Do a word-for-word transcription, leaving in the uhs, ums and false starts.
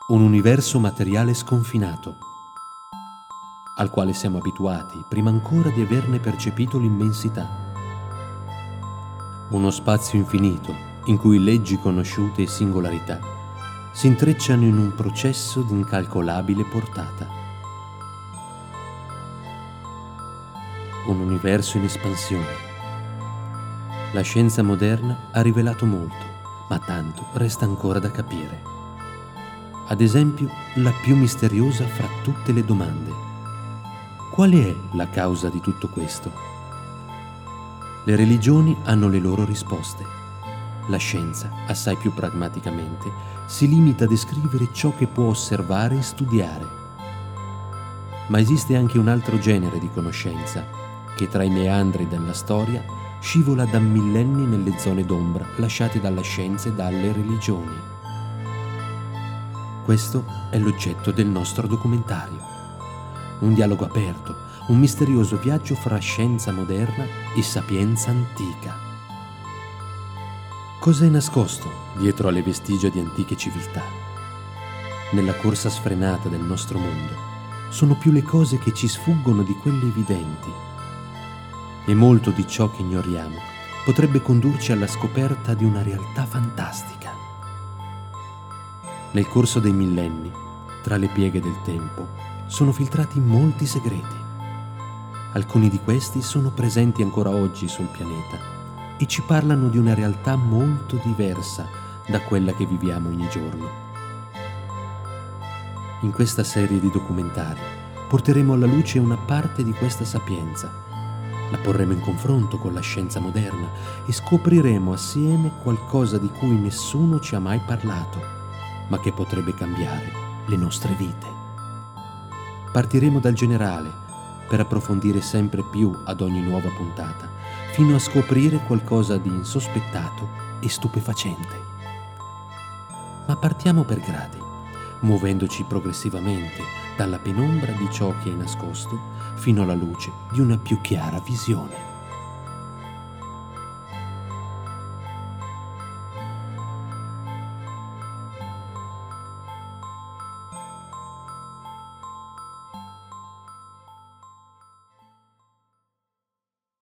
Un universo materiale sconfinato, al quale siamo abituati prima ancora di averne percepito l'immensità. Uno spazio infinito in cui leggi conosciute e singolarità si intrecciano in un processo di incalcolabile portata. Un universo in espansione. La scienza moderna ha rivelato molto, ma tanto resta ancora da capire. Ad esempio, la più misteriosa fra tutte le domande. Qual è la causa di tutto questo? Le religioni hanno le loro risposte. La scienza, assai più pragmaticamente, si limita a descrivere ciò che può osservare e studiare. Ma esiste anche un altro genere di conoscenza, che tra i meandri della storia scivola da millenni nelle zone d'ombra lasciate dalla scienza e dalle religioni. Questo è l'oggetto del nostro documentario. Un dialogo aperto, un misterioso viaggio fra scienza moderna e sapienza antica. Cos'è nascosto dietro alle vestigia di antiche civiltà? Nella corsa sfrenata del nostro mondo sono più le cose che ci sfuggono di quelle evidenti. E molto di ciò che ignoriamo potrebbe condurci alla scoperta di una realtà fantastica. Nel corso dei millenni, tra le pieghe del tempo, sono filtrati molti segreti. Alcuni di questi sono presenti ancora oggi sul pianeta e ci parlano di una realtà molto diversa da quella che viviamo ogni giorno. In questa serie di documentari porteremo alla luce una parte di questa sapienza, la porremo in confronto con la scienza moderna e scopriremo assieme qualcosa di cui nessuno ci ha mai parlato, ma che potrebbe cambiare le nostre vite. Partiremo dal generale per approfondire sempre più ad ogni nuova puntata, fino a scoprire qualcosa di insospettato e stupefacente. Ma partiamo per gradi, muovendoci progressivamente dalla penombra di ciò che è nascosto fino alla luce di una più chiara visione.